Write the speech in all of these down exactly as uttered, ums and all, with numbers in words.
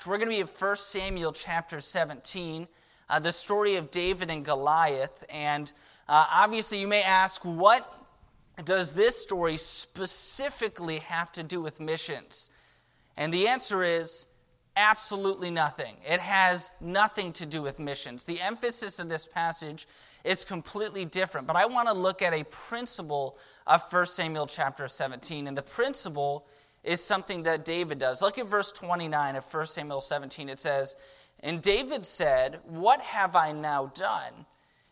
fact. We're going to be at First Samuel chapter seventeen, uh, the story of David and Goliath. And uh, obviously you may ask, what does this story specifically have to do with missions? And the answer is absolutely nothing. It has nothing to do with missions. The emphasis of this passage is completely different. But I want to look at a principle of First Samuel chapter seventeen. And the principle is something that David does. Look at verse twenty-nine of First Samuel seventeen. It says, "And David said, 'What have I now done?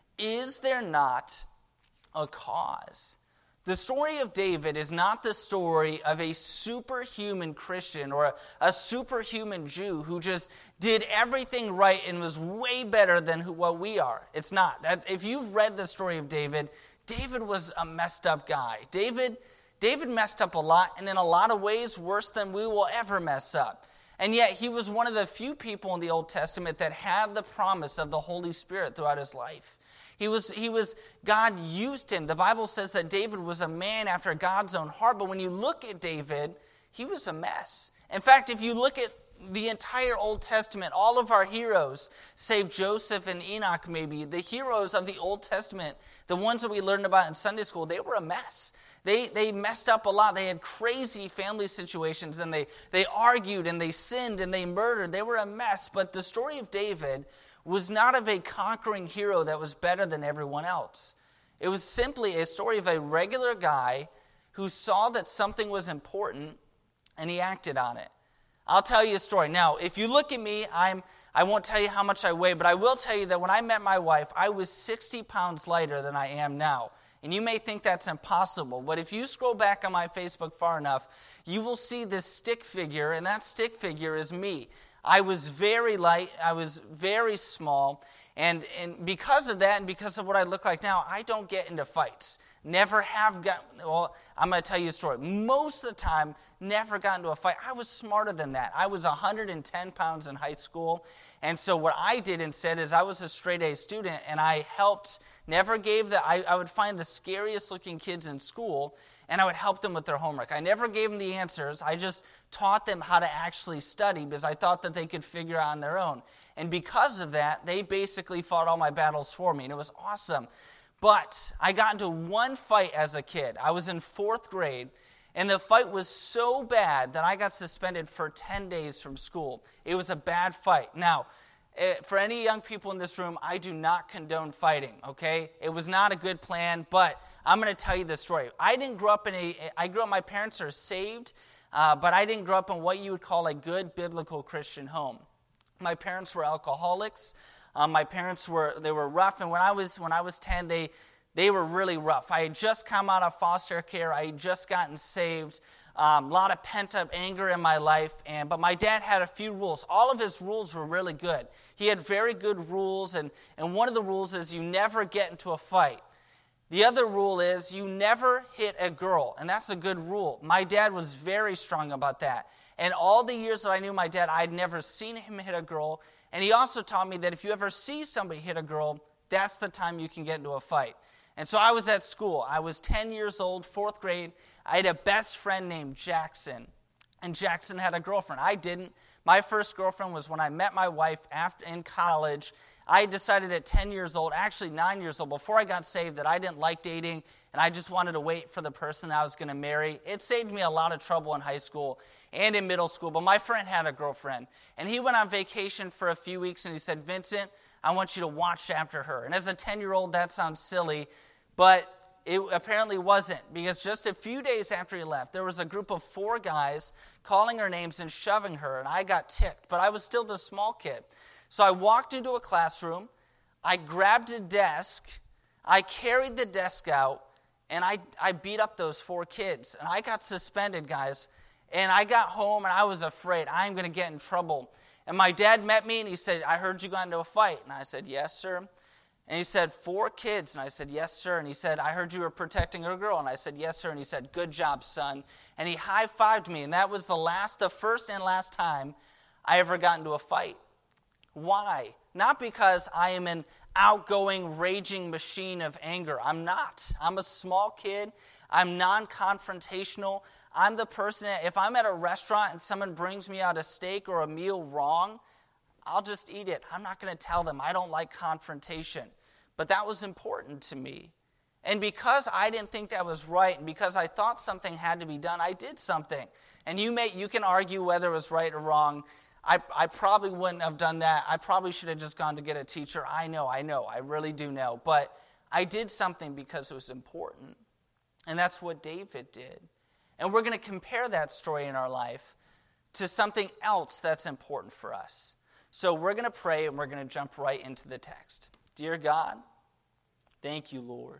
Is there not a cause?'" The story of David is not the story of a superhuman Christian or a, a superhuman Jew who just did everything right and was way better than who, what we are. It's not. That, if you've read the story of David, David was a messed up guy. David, David messed up a lot, and in a lot of ways worse than we will ever mess up. And yet he was one of the few people in the Old Testament that had the promise of the Holy Spirit throughout his life. He was, he was, God used him. The Bible says that David was a man after God's own heart. But when you look at David, he was a mess. In fact, if you look at the entire Old Testament, all of our heroes, save Joseph and Enoch maybe, the heroes of the Old Testament, the ones that we learned about in Sunday school, they were a mess. They they messed up a lot. They had crazy family situations, and they, they argued, and they sinned, and they murdered. They were a mess. But the story of David was not of a conquering hero that was better than everyone else. It was simply a story of a regular guy who saw that something was important, and he acted on it. I'll tell you a story. Now, if you look at me, I'm, I won't tell you how much I weigh, but I will tell you that when I met my wife, I was sixty pounds lighter than I am now. And you may think that's impossible, but if you scroll back on my Facebook far enough, you will see this stick figure, and that stick figure is me. I was very light, I was very small, and, and because of that and because of what I look like now, I don't get into fights. Never have gotten, well, I'm going to tell you a story. Most of the time, never got into a fight. I was smarter than that. I was one hundred ten pounds in high school, and so what I did instead is I was a straight-A student, and I helped, never gave the, I, I would find the scariest-looking kids in school, and I would help them with their homework. I never gave them the answers. I just taught them how to actually study because I thought that they could figure out on their own. And because of that, they basically fought all my battles for me, and it was awesome. But I got into one fight as a kid. I was in fourth grade, and the fight was so bad that I got suspended for ten days from school. It was a bad fight. Now, for any young people in this room, I do not condone fighting, okay? It was not a good plan, but I'm going to tell you this story. I didn't grow up in a, I grew up, my parents are saved, uh, but I didn't grow up in what you would call a good biblical Christian home. My parents were alcoholics. Um, my parents were, they were rough, and when I was when I was ten, they they were really rough. I had just come out of foster care. I had just gotten saved. Um, a lot of pent-up anger in my life, and but my dad had a few rules. All of his rules were really good. He had very good rules, and, and one of the rules is you never get into a fight. The other rule is you never hit a girl, and that's a good rule. My dad was very strong about that. And all the years that I knew my dad, I'd never seen him hit a girl, and he also taught me that if you ever see somebody hit a girl, that's the time you can get into a fight. And so I was at school. I was ten years old, fourth grade. I had a best friend named Jackson, and Jackson had a girlfriend. I didn't. My first girlfriend was when I met my wife after in college. I decided at ten years old, actually nine years old, before I got saved, that I didn't like dating, and I just wanted to wait for the person I was going to marry. It saved me a lot of trouble in high school and in middle school, but my friend had a girlfriend, and he went on vacation for a few weeks, and he said, "Vincent, I want you to watch after her." And as a ten-year-old, that sounds silly, but it apparently wasn't, because just a few days after he left, there was a group of four guys calling her names and shoving her, and I got ticked, but I was still the small kid. So I walked into a classroom, I grabbed a desk, I carried the desk out, and I, I beat up those four kids. And I got suspended, guys, and I got home, and I was afraid I'm going to get in trouble. And my dad met me, and he said, "I heard you got into a fight." And I said, "Yes, sir." And he said, "Four kids." And I said, "Yes, sir." And he said, "I heard you were protecting a girl." And I said, "Yes, sir." And he said, "Good job, son." And he high-fived me. And that was the last, the first and last time I ever got into a fight. Why? Not because I am an outgoing, raging machine of anger. I'm not. I'm a small kid. I'm non-confrontational. I'm the person that if I'm at a restaurant and someone brings me out a steak or a meal wrong, I'll just eat it. I'm not going to tell them. I don't like confrontation. But that was important to me. And because I didn't think that was right, and because I thought something had to be done, I did something. And you may you can argue whether it was right or wrong. I, I probably wouldn't have done that. I probably should have just gone to get a teacher. I know, I know, I really do know. But I did something because it was important. And that's what David did. And we're going to compare that story in our life to something else that's important for us. So we're going to pray and we're going to jump right into the text. Dear God, thank you, Lord.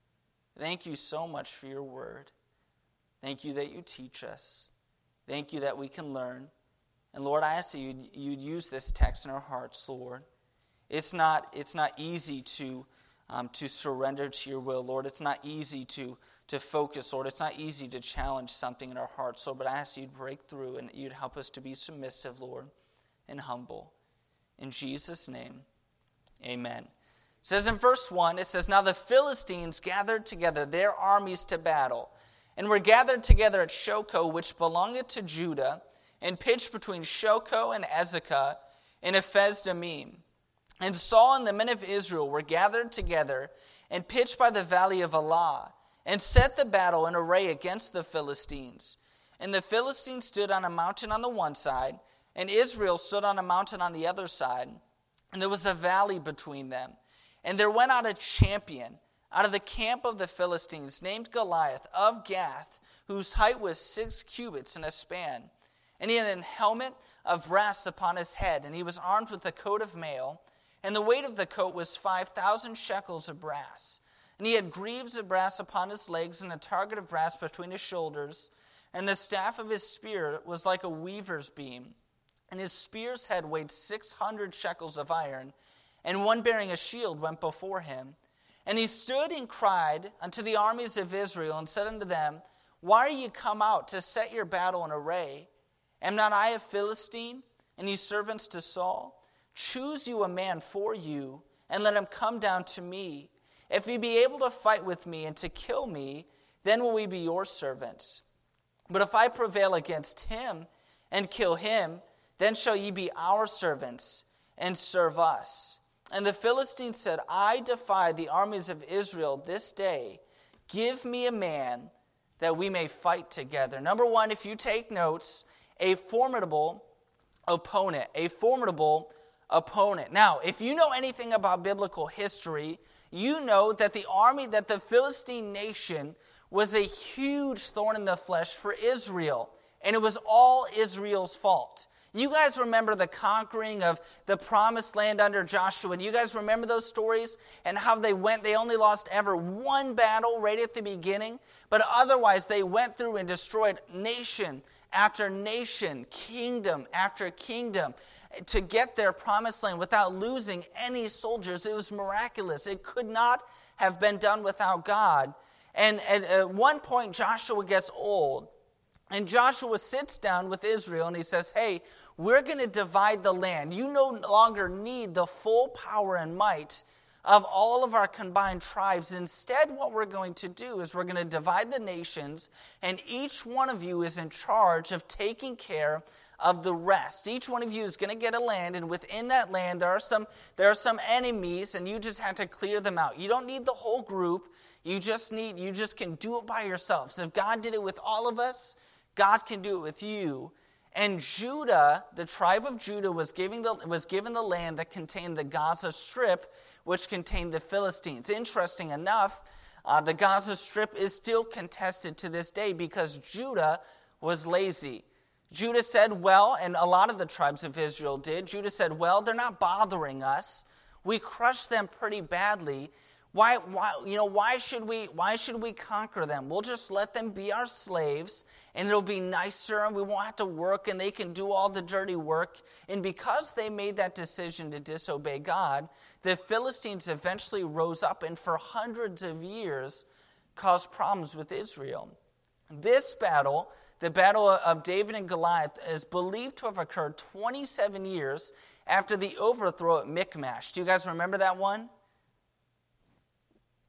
Thank you so much for your word. Thank you that you teach us. Thank you that we can learn. And Lord, I ask that you'd, you'd use this text in our hearts, Lord. It's not, it's not easy to, um, to surrender to your will, Lord. It's not easy to, to focus, Lord. It's not easy to challenge something in our hearts, Lord. But I ask you'd break through and you'd help us to be submissive, Lord, and humble. In Jesus' name, amen. It says in verse one, it says, Now the Philistines gathered together their armies to battle, and were gathered together at Shochoh, which belonged to Judah, and pitched between Shochoh and Azekah in Ephes-Dammim. And Saul and the men of Israel were gathered together and pitched by the valley of Elah, and set the battle in array against the Philistines. And the Philistines stood on a mountain on the one side, and Israel stood on a mountain on the other side, and there was a valley between them. And there went out a champion out of the camp of the Philistines, named Goliath of Gath, whose height was six cubits and a span. And he had a helmet of brass upon his head, and he was armed with a coat of mail, and the weight of the coat was five thousand shekels of brass. And he had greaves of brass upon his legs, and a target of brass between his shoulders, and the staff of his spear was like a weaver's beam. And his spear's head weighed six hundred shekels of iron, and one bearing a shield went before him. And he stood and cried unto the armies of Israel, and said unto them, Why are ye come out to set your battle in array? Am not I a Philistine, and ye servants to Saul? Choose you a man for you, and let him come down to me. If he be able to fight with me and to kill me, then will we be your servants. But if I prevail against him and kill him, then shall ye be our servants and serve us. And the Philistines said, I defy the armies of Israel this day. Give me a man that we may fight together. Number one, if you take notes, a formidable opponent. A formidable opponent. Now, if you know anything about biblical history, you know that the army, that the Philistine nation was a huge thorn in the flesh for Israel. And it was all Israel's fault. You guys remember the conquering of the promised land under Joshua. Do you guys remember those stories and how they went? They only lost ever one battle right at the beginning. But otherwise, they went through and destroyed nation after nation, kingdom after kingdom, to get their promised land without losing any soldiers. It was miraculous. It could not have been done without God. And at one point, Joshua gets old. And Joshua sits down with Israel and he says, hey, we're going to divide the land. You no longer need the full power and might of all of our combined tribes. Instead, what we're going to do is we're going to divide the nations, and each one of you is in charge of taking care of the rest. Each one of you is going to get a land, and within that land there are some there are some enemies, and you just have to clear them out. You don't need the whole group. You just need you just can do it by yourselves. If God did it with all of us, God can do it with you. And Judah, the tribe of Judah, was giving the was given the land that contained the Gaza Strip, which contained the Philistines. Interesting enough, uh, the Gaza Strip is still contested to this day because Judah was lazy. Judah said, well, and a lot of the tribes of Israel did, Judah said, well, they're not bothering us. We crushed them pretty badly. Why, why, you know, why should we, why should we conquer them? We'll just let them be our slaves, and it'll be nicer, and we won't have to work, and they can do all the dirty work. And because they made that decision to disobey God, the Philistines eventually rose up, and for hundreds of years caused problems with Israel. This battle, the battle of David and Goliath, is believed to have occurred twenty-seven years after the overthrow at Michmash. Do you guys remember that one?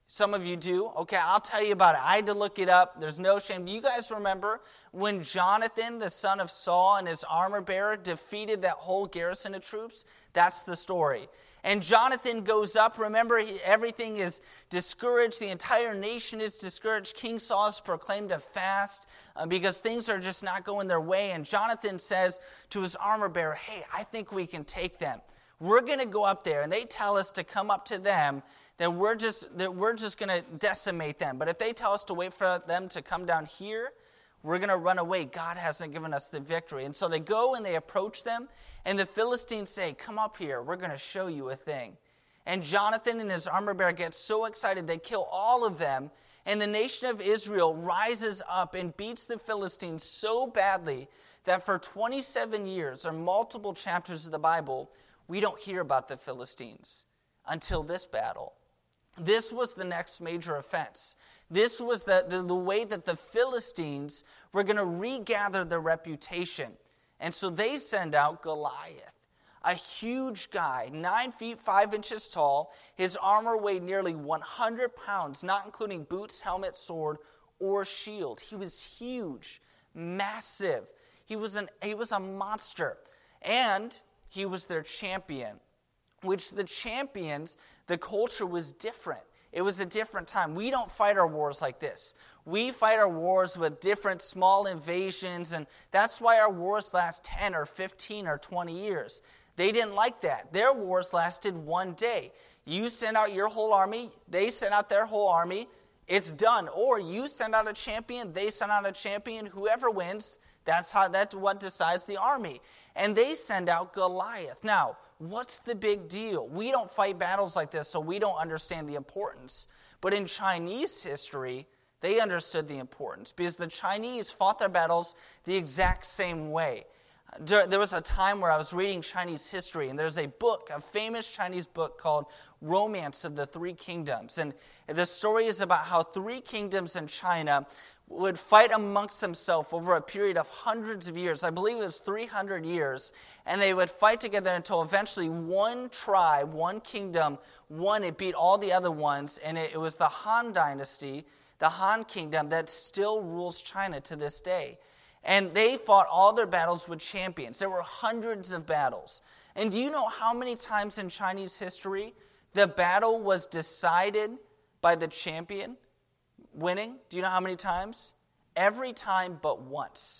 Some of you do. Okay, I'll tell you about it. I had to look it up. There's no shame. Do you guys remember when Jonathan, the son of Saul, and his armor bearer defeated that whole garrison of troops? That's the story. And Jonathan goes up. Remember, he, everything is discouraged. The entire nation is discouraged. King Saul has proclaimed a fast uh, because things are just not going their way. And Jonathan says to his armor bearer, hey, I think we can take them. We're going to go up there, and they tell us to come up to them, then we're just, that we're just going to decimate them. But if they tell us to wait for them to come down here, we're going to run away. God hasn't given us the victory. And so they go and they approach them, and the Philistines say, come up here. We're going to show you a thing. And Jonathan and his armor bearer get so excited, they kill all of them, and the nation of Israel rises up and beats the Philistines so badly that for twenty-seven years, or multiple chapters of the Bible, we don't hear about the Philistines until this battle. This was the next major offense. This was the, the, the way that the Philistines were going to regather their reputation. And so they send out Goliath, a huge guy, nine feet, five inches tall. His armor weighed nearly one hundred pounds, not including boots, helmet, sword, or shield. He was huge, massive. He was, an, he was a monster. And he was their champion, which the champions, the culture was different. It was a different time. We don't fight our wars like this. We fight our wars with different small invasions, and that's why our wars last ten or fifteen or twenty years. They didn't like that. Their wars lasted one day. You send out your whole army, they send out their whole army, it's done. Or you send out a champion, they send out a champion, whoever wins, that's how that's what decides the army. And they send out Goliath. Now, what's the big deal? We don't fight battles like this, so we don't understand the importance. But in Chinese history, they understood the importance because the Chinese fought their battles the exact same way. There was a time where I was reading Chinese history, and there's a book, a famous Chinese book called Romance of the Three Kingdoms. And the story is about how three kingdoms in China would fight amongst themselves over a period of hundreds of years. I believe it was three hundred years. And they would fight together until eventually one tribe, one kingdom, won. It beat all the other ones. And it, it was the Han Dynasty, the Han Kingdom, that still rules China to this day. And they fought all their battles with champions. There were hundreds of battles. And do you know how many times in Chinese history the battle was decided by the champion winning? Do you know how many times? Every time but once.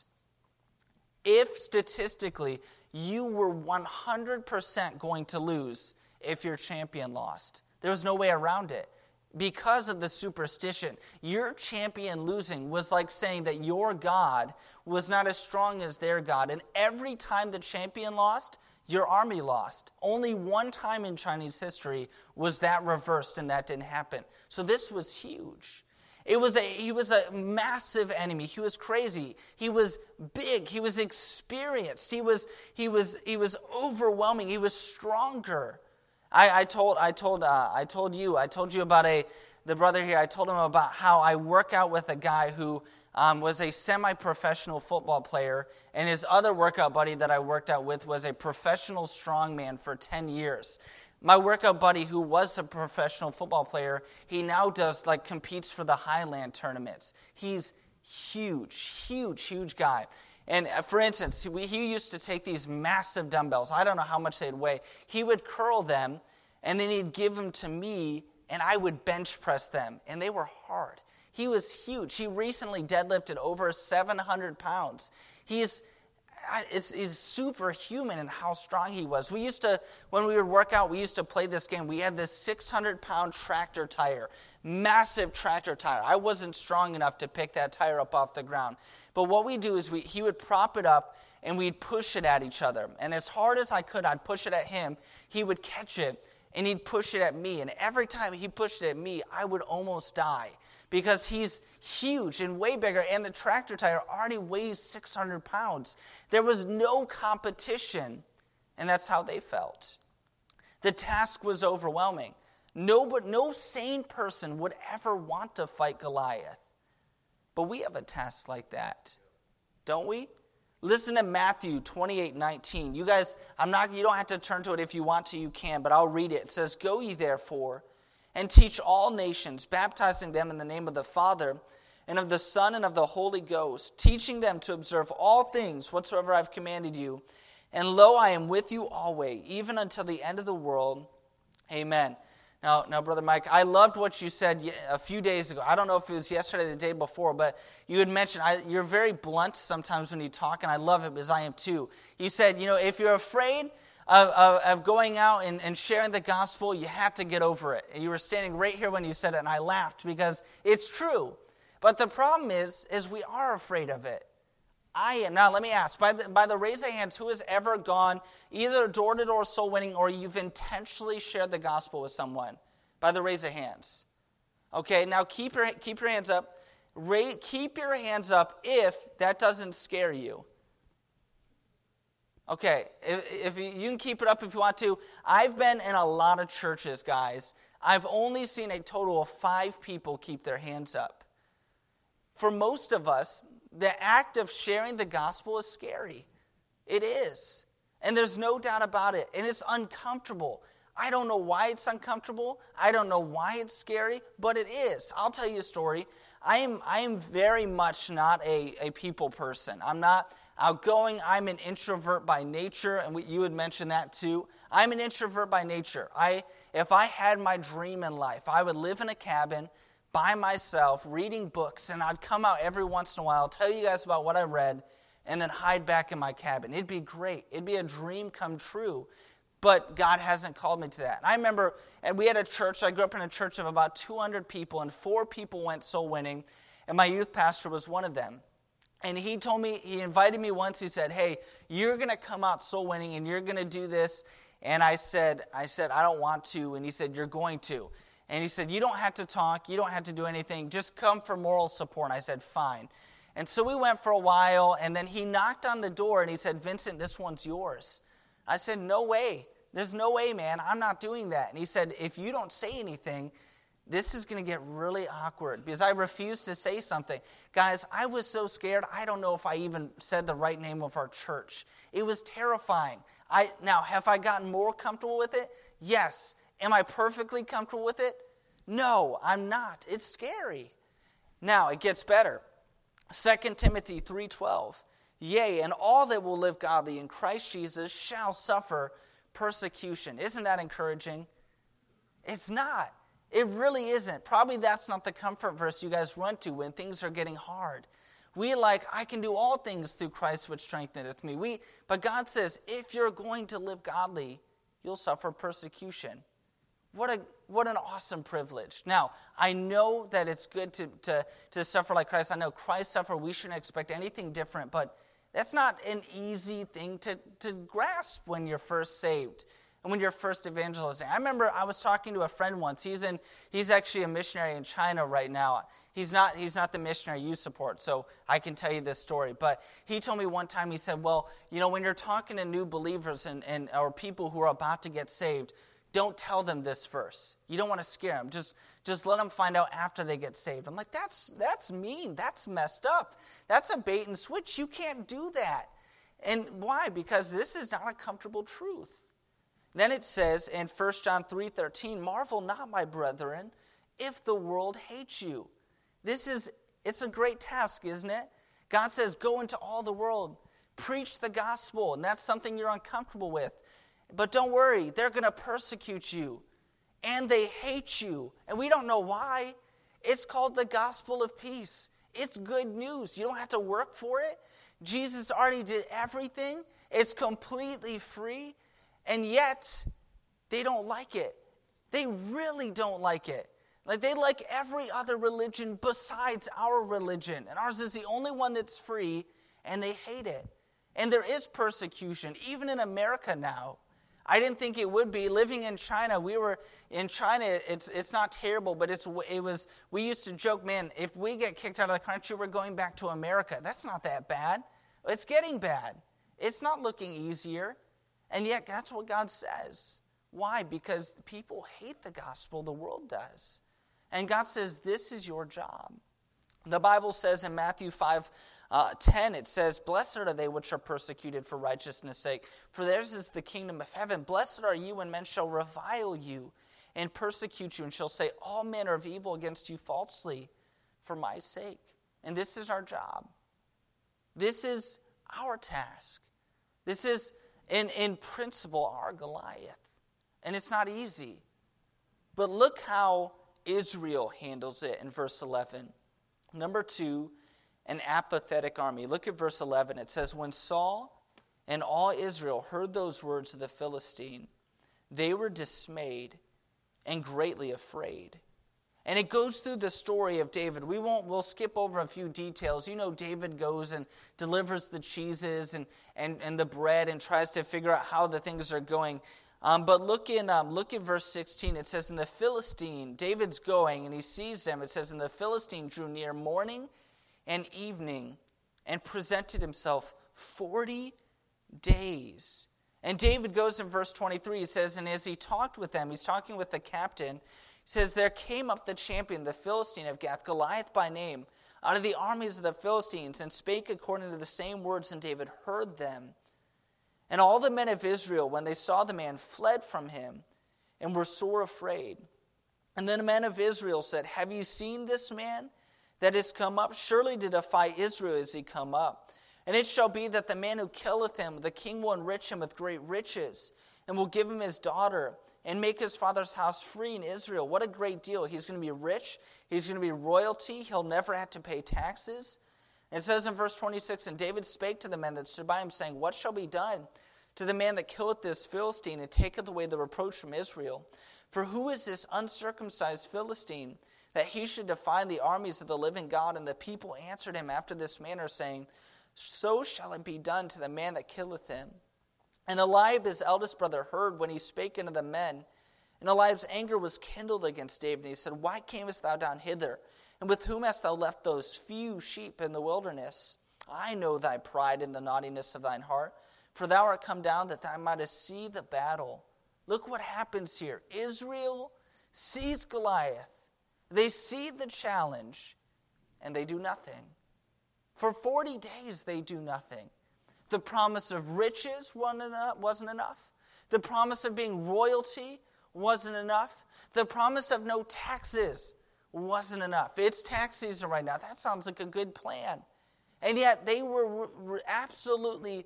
If statistically you were one hundred percent going to lose if your champion lost, there was no way around it. Because of the superstition, your champion losing was like saying that your God was not as strong as their God. And every time the champion lost, your army lost. Only one time in Chinese history was that reversed, and that didn't happen. So this was huge. It was a, he was a massive enemy. He was crazy. He was big. He was experienced. He was, he was, he was overwhelming. He was stronger. I, I told, I told, uh, I told you, I told you about a the brother here. I told him about how I work out with a guy who um, was a semi-professional football player, and his other workout buddy that I worked out with was a professional strongman for ten years. My workout buddy, who was a professional football player, he now does like competes for the Highland tournaments. He's huge, huge, huge guy. And for instance, he, he used to take these massive dumbbells. I don't know how much they'd weigh. He would curl them, and then he'd give them to me, and I would bench press them. And they were hard. He was huge. He recently deadlifted over seven hundred pounds. He's It's, it's superhuman in how strong he was. We used to, when we would work out, we used to play this game. We had this six hundred pound tractor tire, massive tractor tire. I wasn't strong enough to pick that tire up off the ground. But what we do is we, he would prop it up, and we'd push it at each other. And as hard as I could, I'd push it at him. He would catch it, and he'd push it at me. And every time he pushed it at me, I would almost die. Because he's huge and way bigger, and the tractor tire already weighs six hundred pounds. There was no competition, and that's how they felt. The task was overwhelming. No, but no sane person would ever want to fight Goliath. But we have a task like that, don't we? Listen to Matthew twenty-eight nineteen. You guys, I'm not. You don't have to turn to it if you want to. You can, but I'll read it. It says, "Go ye therefore, and teach all nations, baptizing them in the name of the Father, and of the Son, and of the Holy Ghost, teaching them to observe all things whatsoever I have commanded you. And lo, I am with you always, even until the end of the world. Amen. Now, now, Brother Mike, I loved what you said a few days ago. I don't know if it was yesterday or the day before, but you had mentioned, I, you're very blunt sometimes when you talk, and I love it because I am too. You said, you know, if you're afraid of, of, of going out and, and sharing the gospel, you have to get over it. And you were standing right here when you said it, and I laughed because it's true. But the problem is, is we are afraid of it. I am. Now, let me ask, by the, by the raise of hands, who has ever gone either door-to-door soul winning or you've intentionally shared the gospel with someone? By the raise of hands. Okay, now keep your, keep your hands up. Ra- keep your hands up if that doesn't scare you. Okay, if, if you, you can keep it up if you want to. I've been in a lot of churches, guys. I've only seen a total of five people keep their hands up. For most of us, the act of sharing the gospel is scary. It is. And there's no doubt about it. And it's uncomfortable. I don't know why it's uncomfortable. I don't know why it's scary, but it is. I'll tell you a story. I am I am very much not a, a people person. I'm not outgoing. I'm an introvert by nature, and we, you had mentioned that too. I'm an introvert by nature. I if I had my dream in life, I would live in a cabin by myself, reading books, and I'd come out every once in a while, tell you guys about what I read, and then hide back in my cabin. It'd be great. It'd be a dream come true. But God hasn't called me to that. And I remember, and we had a church, I grew up in a church of about two hundred people, and four people went soul winning, and my youth pastor was one of them. And he told me, he invited me once, he said, hey, you're going to come out soul winning, and you're going to do this. And I said, I said, I don't want to. And he said, you're going to. And he said, you don't have to talk, you don't have to do anything, just come for moral support. And I said, fine. And so we went for a while, and then he knocked on the door, and he said, Vincent, this one's yours. I said, no way. There's no way, man. I'm not doing that. And he said, if you don't say anything, this is going to get really awkward because I refused to say something. Guys, I was so scared, I don't know if I even said the right name of our church. It was terrifying. I Now, have I gotten more comfortable with it? Yes. Am I perfectly comfortable with it? No, I'm not. It's scary. Now, it gets better. Second Timothy three twelve. Yea, and all that will live godly in Christ Jesus shall suffer persecution. Isn't that encouraging? It's not. It really isn't. Probably that's not the comfort verse you guys run to when things are getting hard. We like, I can do all things through Christ which strengtheneth me. We, but God says, if you're going to live godly, you'll suffer persecution. What a what an awesome privilege. Now, I know that it's good to, to, to suffer like Christ. I know Christ suffered. We shouldn't expect anything different, but that's not an easy thing to, to grasp when you're first saved and when you're first evangelizing. I remember I was talking to a friend once. He's in he's actually a missionary in China right now. He's not he's not the missionary you support, so I can tell you this story. But he told me one time, he said, well, you know, when you're talking to new believers and, and or people who are about to get saved, don't tell them this first. You don't want to scare them. Just, just let them find out after they get saved. I'm like, that's that's mean. That's messed up. That's a bait and switch. You can't do that. And why? Because this is not a comfortable truth. Then it says in First John three thirteen, marvel not, my brethren, if the world hates you. This is, it's a great task, isn't it? God says, go into all the world, preach the gospel, and that's something you're uncomfortable with. But don't worry, they're going to persecute you, and they hate you, and we don't know why. It's called the gospel of peace. It's good news. You don't have to work for it. Jesus already did everything. It's completely free, and yet they don't like it. They really don't like it. Like they like every other religion besides our religion, and ours is the only one that's free, and they hate it. And there is persecution, even in America now. I didn't think it would be. Living in China, we were in China, it's it's not terrible, but it's it was, we used to joke, man, if we get kicked out of the country, we're going back to America. That's not that bad. It's getting bad. It's not looking easier. And yet, that's what God says. Why? Because people hate the gospel, the world does. And God says, this is your job. The Bible says in Matthew five, Uh, ten, it says, blessed are they which are persecuted for righteousness' sake, for theirs is the kingdom of heaven. Blessed are you when men shall revile you and persecute you, and shall say all manner of evil against you falsely for my sake. And this is our job. This is our task. This is, in, in principle, our Goliath. And it's not easy. But look how Israel handles it in verse eleven. Number two, an apathetic army. Look at verse eleven. It says, when Saul and all Israel heard those words of the Philistine, they were dismayed and greatly afraid. And it goes through the story of David. We won't, we'll skip over a few details. You know, David goes and delivers the cheeses and, and, and the bread and tries to figure out how the things are going. Um, but look in um, look at verse sixteen. It says, in the Philistine, David's going and he sees them. It says, and the Philistine drew near morning and evening and presented himself forty days. And David goes in verse twenty-three. He says, and as he talked with them, he's talking with the captain. He says, there came up the champion, the Philistine of Gath, Goliath by name, out of the armies of the Philistines, and spake according to the same words, and David heard them. And all the men of Israel, when they saw the man, fled from him, and were sore afraid. And then the men of Israel said, have you seen this man that is come up? Surely to defy Israel is he come up. And it shall be that the man who killeth him, the king will enrich him with great riches, and will give him his daughter, and make his father's house free in Israel. What a great deal. He's going to be rich. He's going to be royalty. He'll never have to pay taxes. And it says in verse twenty-six, and David spake to the men that stood by him, saying, what shall be done to the man that killeth this Philistine, and taketh away the reproach from Israel? For who is this uncircumcised Philistine, that he should defy the armies of the living God? And the people answered him after this manner, saying, so shall it be done to the man that killeth him. And Eliab, his eldest brother, heard when he spake unto the men. And Eliab's anger was kindled against David. And he said, why camest thou down hither? And with whom hast thou left those few sheep in the wilderness? I know thy pride and the naughtiness of thine heart. For thou art come down that thou mightest see the battle. Look what happens here. Israel sees Goliath. They see the challenge, and they do nothing. For forty days they do nothing. The promise of riches wasn't enough. The promise of being royalty wasn't enough. The promise of no taxes wasn't enough. It's tax season right now. That sounds like a good plan. And yet they were re- absolutely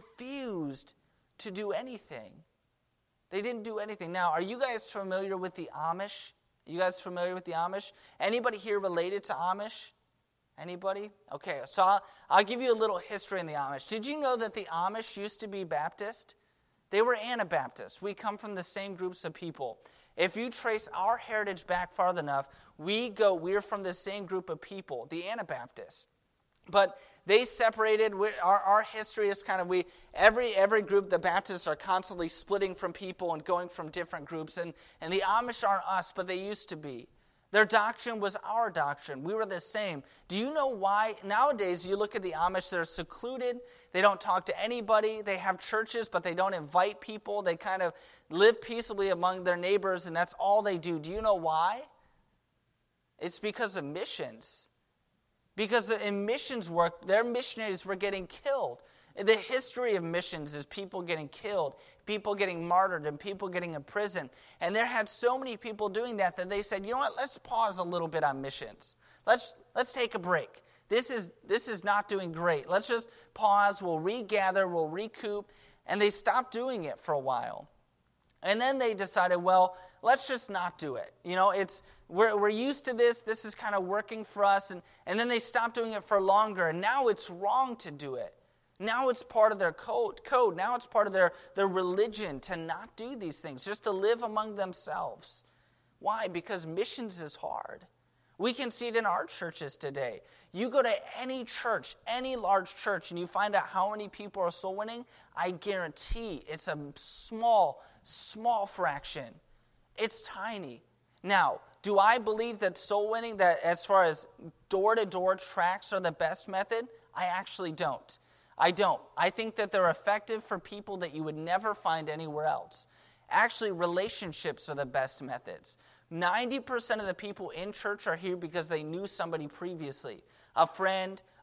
refused to do anything. They didn't do anything. Now, are you guys familiar with the Amish? Are you guys familiar with the Amish? Anybody here related to Amish? Anybody? Okay, so I'll, I'll give you a little history in the Amish. Did you know that the Amish used to be Baptist? They were Anabaptists. We come from the same groups of people. If you trace our heritage back far enough, we go, we're from the same group of people, the Anabaptists. But they separated. Our, our history is kind of, we every every group, the Baptists are constantly splitting from people and going from different groups. And, and the Amish aren't us, but they used to be. Their doctrine was our doctrine. We were the same. Do you know why? Nowadays, you look at the Amish, they're secluded. They don't talk to anybody. They have churches, but they don't invite people. They kind of live peaceably among their neighbors, and that's all they do. Do you know why? It's because of missions. Because in missions work, their missionaries were getting killed. The history of missions is people getting killed, people getting martyred, and people getting imprisoned. And there had so many people doing that that they said, you know what, let's pause a little bit on missions. Let's let's take a break. This is this is not doing great. Let's just pause, we'll regather, we'll recoup. And they stopped doing it for a while. And then they decided, well, let's just not do it. You know, it's we're we're used to this, this is kind of working for us, and, and then they stopped doing it for longer, and now it's wrong to do it. Now it's part of their code. code. Now it's part of their, their religion to not do these things, just to live among themselves. Why? Because missions is hard. We can see it in our churches today. You go to any church, any large church, and you find out how many people are soul winning, I guarantee it's a small, small fraction. It's tiny. Now, do I believe that soul winning, that as far as door-to-door tracts are the best method? I actually don't. I don't. I think that they're effective for people that you would never find anywhere else. Actually, relationships are the best methods. ninety percent of the people in church are here because they knew somebody previously. A friend,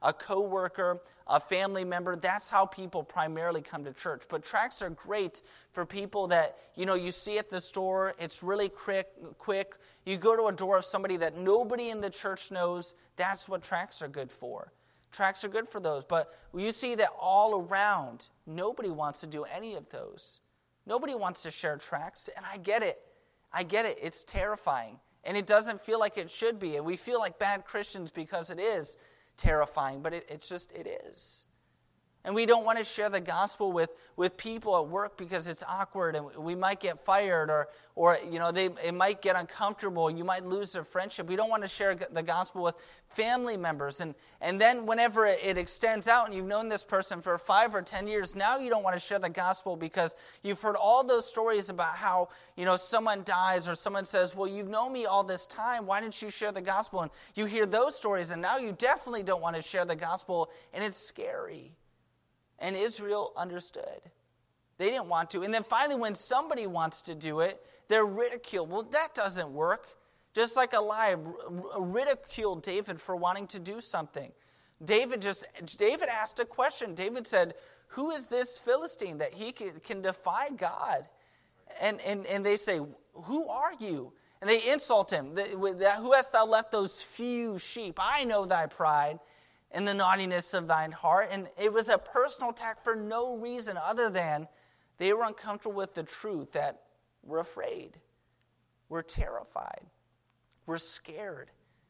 a coworker, a family member. That's how people primarily come to church. But tracts are great for people that, you know, you see at the store. It's really quick. quick. You go to a door of somebody that nobody in the church knows. That's what tracts are good for. Tracts are good for those. But you see that all around, nobody wants to do any of those. Nobody wants to share tracts, and I get it. I get it. It's terrifying, and it doesn't feel like it should be, and we feel like bad Christians because it is terrifying, but it, it's just, it is. And we don't want to share the gospel with, with people at work because it's awkward and we might get fired or, or you know, they it might get uncomfortable. You might lose their friendship. We don't want to share the gospel with family members. And, and then whenever it, it extends out and you've known this person for five or ten years, now you don't want to share the gospel because you've heard all those stories about how, you know, someone dies or someone says, well, you've known me all this time. Why didn't you share the gospel? And you hear those stories and now you definitely don't want to share the gospel, and it's scary. And Israel understood. They didn't want to. And then finally, when somebody wants to do it, they're ridiculed. Well, that doesn't work. Just like Eliab ridiculed David for wanting to do something. David just David asked a question. David said, who is this Philistine that he can, can defy God? And, and, and they say, who are you? And they insult him. Who hast thou left those few sheep? I know thy pride and the naughtiness of thine heart. And it was a personal attack for no reason other than they were uncomfortable with the truth, that we're afraid, we're terrified, we're scared.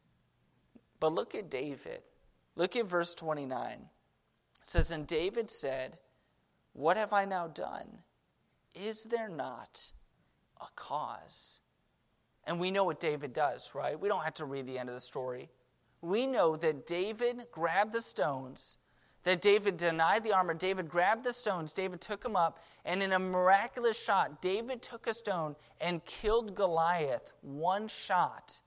But look at David. Look at verse twenty-nine. It says, and David said, what have I now done? Is there not a cause? And we know what David does, right? We don't have to read the end of the story. We know that David grabbed the stones, that David denied the armor. David grabbed the stones, David took them up, and in a miraculous shot, David took a stone and killed Goliath. One shot.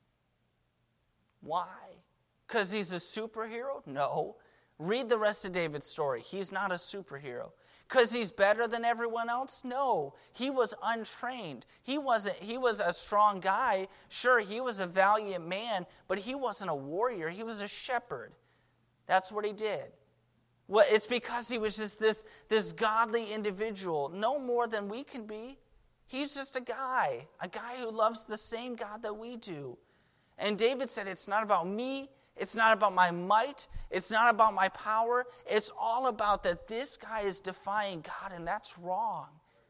Why? Because he's a superhero? No. Read the rest of David's story. He's not a superhero. Because he's better than everyone else? No. He was untrained. He wasn't. He was a strong guy. Sure, he was a valiant man, but he wasn't a warrior. He was a shepherd. That's what he did. Well, it's because he was just this, this godly individual, no more than we can be. He's just a guy, a guy who loves the same God that we do. And David said, it's not about me. It's not about my might. It's not about my power. It's all about that this guy is defying God, and that's wrong.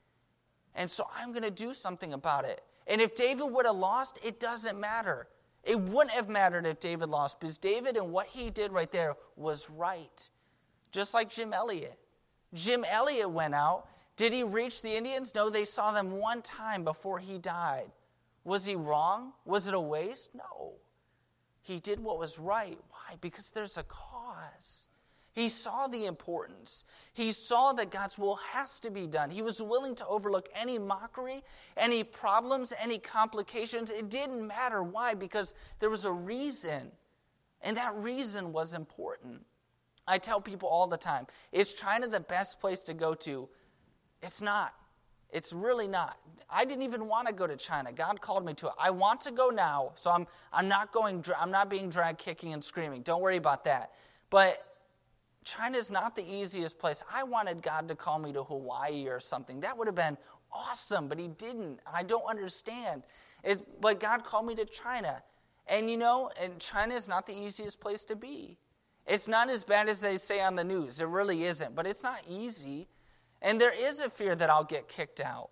And so I'm going to do something about it. And if David would have lost, it doesn't matter. It wouldn't have mattered if David lost, because David and what he did right there was right. Just like Jim Elliot. Jim Elliot went out. Did he reach the Indians? No, they saw them one time before he died. Was he wrong? Was it a waste? No. He did what was right. Why? Because there's a cause. He saw the importance. He saw that God's will has to be done. He was willing to overlook any mockery, any problems, any complications. It didn't matter. Why? Because there was a reason. And that reason was important. I tell people all the time, is China the best place to go to? It's not. It's really not. I didn't even want to go to China. God called me to it. I want to go now, so I'm I'm not going. I'm not being dragged kicking and screaming. Don't worry about that. But China is not the easiest place. I wanted God to call me to Hawaii or something. That would have been awesome, but he didn't. I don't understand. It, but God called me to China. And you know, and China is not the easiest place to be. It's not as bad as they say on the news. It really isn't. But it's not easy. And there is a fear that I'll get kicked out.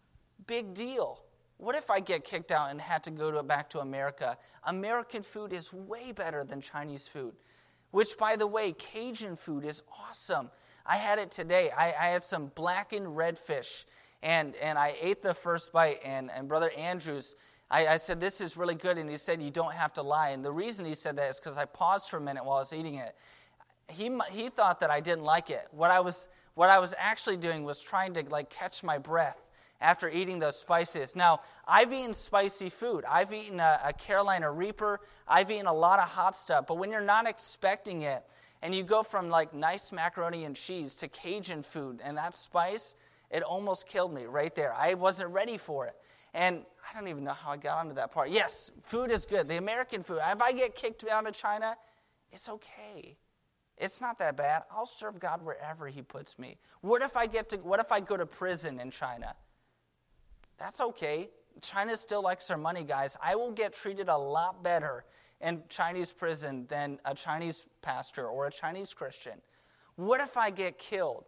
Big deal. What if I get kicked out and had to go to, back to America? American food is way better than Chinese food. Which, by the way, Cajun food is awesome. I had it today. I, I had some blackened redfish, and, and I ate the first bite, and, and Brother Andrews, I, I said, this is really good, and he said, you don't have to lie. And the reason he said that is because I paused for a minute while I was eating it. He he thought that I didn't like it. What I was what I was actually doing was trying to like catch my breath after eating those spices. Now, I've eaten spicy food. I've eaten a, a Carolina Reaper. I've eaten a lot of hot stuff. But when you're not expecting it, and you go from like nice macaroni and cheese to Cajun food, and that spice, it almost killed me right there. I wasn't ready for it. And I don't even know how I got onto that part. Yes, food is good. The American food. If I get kicked out of China, it's okay. It's not that bad. I'll serve God wherever he puts me. What if I get to, what if I go to prison in China? That's okay. China still likes their money, guys. I will get treated a lot better in Chinese prison than a Chinese pastor or a Chinese Christian. What if I get killed?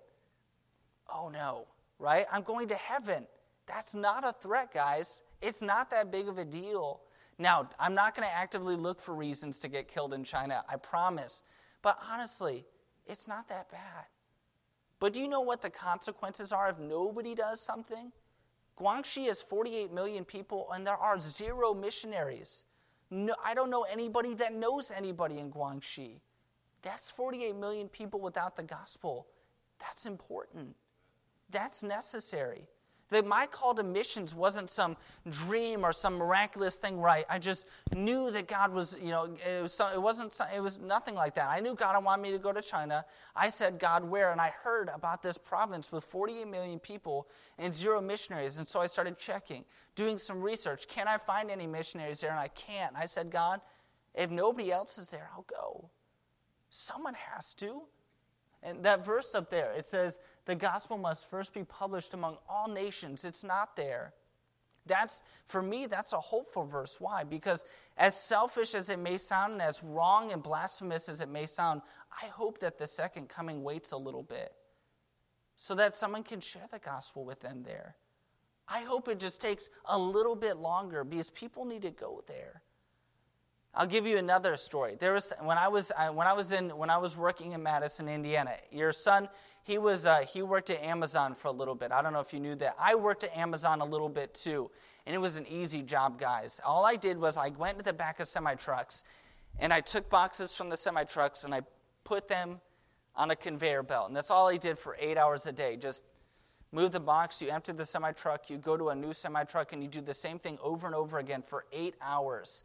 Oh no, right? I'm going to heaven. That's not a threat, guys. It's not that big of a deal. Now, I'm not going to actively look for reasons to get killed in China, I promise. But honestly, it's not that bad. But do you know what the consequences are if nobody does something? Guangxi has forty-eight million people, and there are zero missionaries. No, I don't know anybody that knows anybody in Guangxi. That's forty-eight million people without the gospel. That's important. That's necessary. That my call to missions wasn't some dream or some miraculous thing where I, I just knew that God was, you know, it, was, it wasn't, it was nothing like that. I knew God wanted me to go to China. I said, God, where? And I heard about this province with forty-eight million people and zero missionaries. And so I started checking, doing some research. Can I find any missionaries there? And I can't. I said, God, if nobody else is there, I'll go. Someone has to. And that verse up there, it says, the gospel must first be published among all nations. It's not there. That's, for me, that's a hopeful verse. Why? Because as selfish as it may sound and as wrong and blasphemous as it may sound, I hope that the second coming waits a little bit so that someone can share the gospel with them there. I hope it just takes a little bit longer because people need to go there. I'll give you another story. There was when I was when I was in when I was working in Madison, Indiana. Your son, he was uh, he worked at Amazon for a little bit. I don't know if you knew that. I worked at Amazon a little bit too, and it was an easy job, guys. All I did was I went to the back of semi trucks, and I took boxes from the semi trucks and I put them on a conveyor belt, and that's all I did for eight hours a day. Just move the box, you empty the semi truck, you go to a new semi truck, and you do the same thing over and over again for eight hours.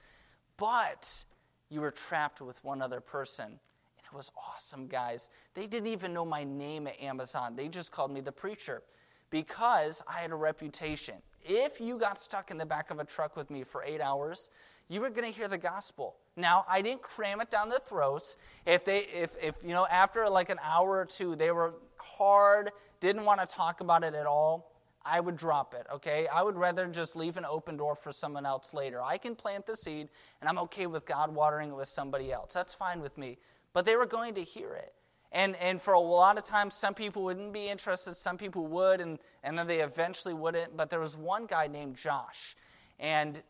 But you were trapped with one other person. And it was awesome, guys. They didn't even know my name at Amazon. They just called me the preacher because I had a reputation. If you got stuck in the back of a truck with me for eight hours, you were going to hear the gospel. Now, I didn't cram it down their throats. If they, if, if you know, after like an hour or two, they were hard, didn't want to talk about it at all, I would drop it, okay? I would rather just leave an open door for someone else later. I can plant the seed, and I'm okay with God watering it with somebody else. That's fine with me. But they were going to hear it. And and for a lot of times, some people wouldn't be interested, some people would, and, and then they eventually wouldn't. But there was one guy named Josh. And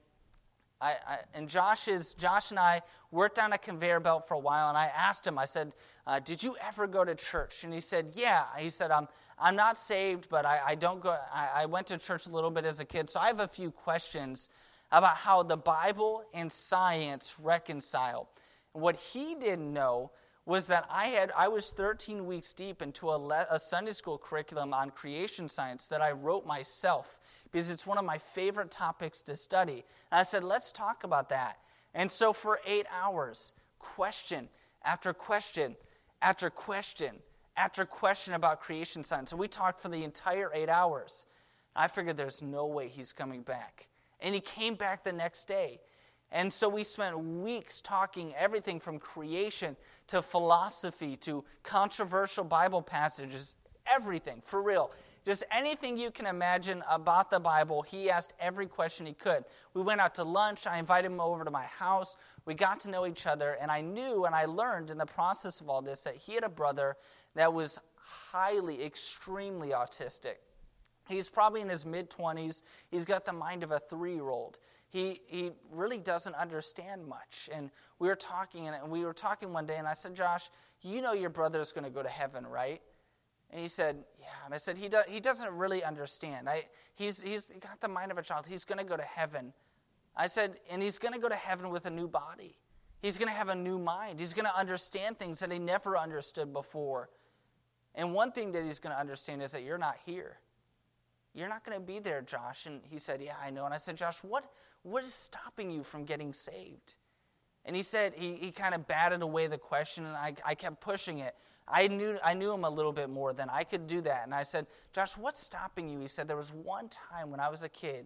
I, I and Josh is Josh and I worked on a conveyor belt for a while, and I asked him, I said, uh, did you ever go to church? And he said, yeah. He said, I'm I'm not saved, but I, I don't go. I, I went to church a little bit as a kid, so I have a few questions about how the Bible and science reconcile. And what he didn't know was that I had I was thirteen weeks deep into a, le, a Sunday school curriculum on creation science that I wrote myself because it's one of my favorite topics to study. And I said, let's talk about that. And so for eight hours, question after question after question after question about creation science. And we talked for the entire eight hours. I figured there's no way he's coming back. And he came back the next day. And so we spent weeks talking everything from creation to philosophy to controversial Bible passages, everything, for real. Just anything you can imagine about the Bible, he asked every question he could. We went out to lunch. I invited him over to my house. We got to know each other, and I knew and I learned in the process of all this that he had a brother that was highly, extremely autistic. He's probably in his mid-twenties. He's got the mind of a three-year-old. He he really doesn't understand much. And we were talking, and we were talking one day, and I said, Josh, you know your brother's going to go to heaven, right? And he said, yeah. And I said, he, do, he doesn't really understand. I, he's, he's got the mind of a child. He's going to go to heaven. I said, and he's going to go to heaven with a new body. He's going to have a new mind. He's going to understand things that he never understood before. And one thing that he's going to understand is that you're not here. You're not going to be there, Josh. And he said, yeah, I know. And I said, Josh, what, what is stopping you from getting saved? And he said, he, he kind of batted away the question, and I, I kept pushing it. I knew I knew him a little bit more than I could do that. And I said, Josh, what's stopping you? He said, there was one time when I was a kid,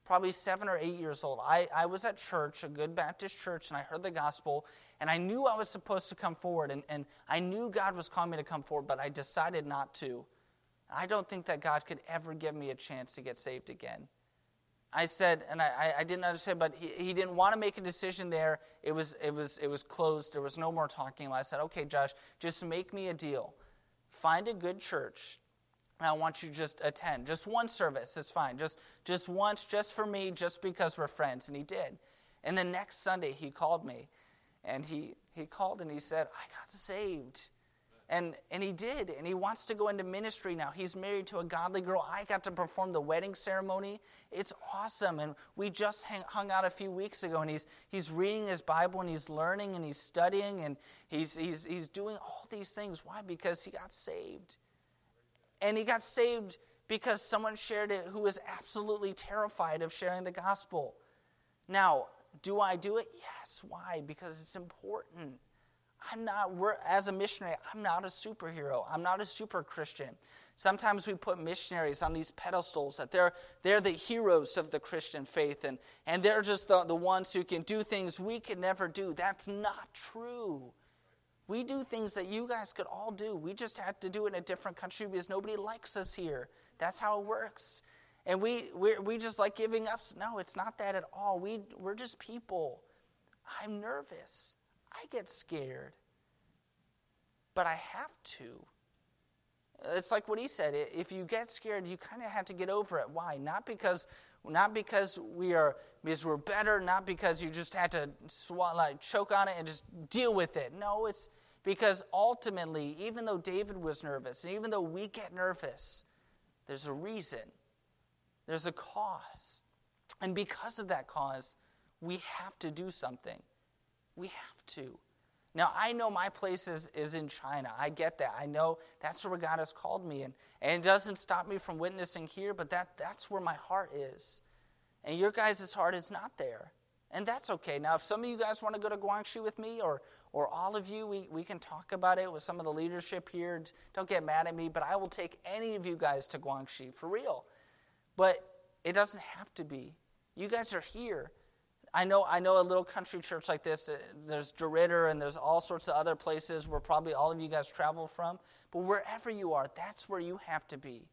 probably seven or eight years old. I, I was at church, a good Baptist church, and I heard the gospel, and I knew I was supposed to come forward, and, and I knew God was calling me to come forward, but I decided not to. I don't think that God could ever give me a chance to get saved again. I said, and I, I didn't understand, but he, he didn't want to make a decision there. It was, it was, it was closed. There was no more talking. I said, okay, Josh, just make me a deal. Find a good church. I want you to just attend. Just one service, it's fine. Just, just once, just for me, just because we're friends. And he did. And the next Sunday, he called me. And he, he called and he said, I got saved. And and he did, and he wants to go into ministry now. He's married to a godly girl. I got to perform the wedding ceremony. It's awesome. And we just hang, hung out a few weeks ago, and he's he's reading his Bible, and he's learning, and he's studying, and he's he's he's doing all these things. Why? Because he got saved. And he got saved because someone shared it who was absolutely terrified of sharing the gospel. Now, do I do it? Yes. Why? Because it's important. I'm not, we're, as a missionary, I'm not a superhero. I'm not a super Christian. Sometimes we put missionaries on these pedestals that they're they're the heroes of the Christian faith, and, and they're just the, the ones who can do things we could never do. That's not true. We do things that you guys could all do. We just had to do it in a different country because nobody likes us here. That's how it works. And we we we just like giving up. No, it's not that at all. We, we're just people. I'm nervous. I get scared, but I have to. It's like what he said. If you get scared, you kind of have to get over it. Why? Not because, not because we are because we're better. Not because you just have to swallow, like, choke on it and just deal with it. No, it's because ultimately, even though David was nervous, and even though we get nervous, there's a reason. There's a cause, and because of that cause, we have to do something. We have to. Now, I know my place is, is in China. I get that. I know that's where God has called me. And, and it doesn't stop me from witnessing here, but that, that's where my heart is. And your guys' heart is not there. And that's okay. Now, if some of you guys want to go to Guangxi with me, or or all of you, we, we can talk about it with some of the leadership here. Don't get mad at me, but I will take any of you guys to Guangxi, for real. But it doesn't have to be. You guys are here. I know I know a little country church like this, there's DeRidder and there's all sorts of other places where probably all of you guys travel from. But wherever you are, that's where you have to be.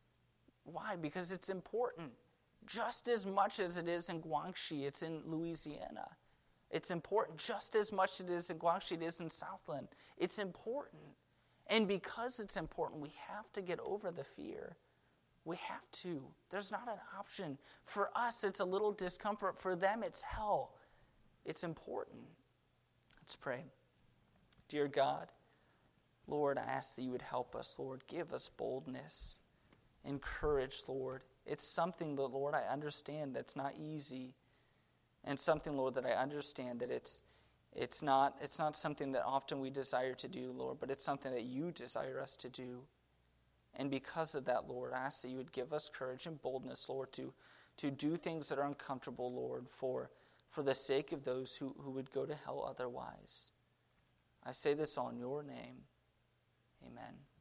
Why? Because it's important. Just as much as it is in Guangxi, it's in Louisiana. It's important just as much as it is in Guangxi, it is in Southland. It's important. And because it's important, we have to get over the fear. We have to. There's not an option. For us, it's a little discomfort. For them, it's hell. It's important. Let's pray. Dear God, Lord, I ask that you would help us, Lord. Give us boldness and courage, Lord. It's something that, Lord, I understand that's not easy. And something, Lord, that I understand that it's it's not it's not something that often we desire to do, Lord, but it's something that you desire us to do. And because of that, Lord, I ask that you would give us courage and boldness, Lord, to, to do things that are uncomfortable, Lord, for, for the sake of those who, who would go to hell otherwise. I say this all in your name. Amen.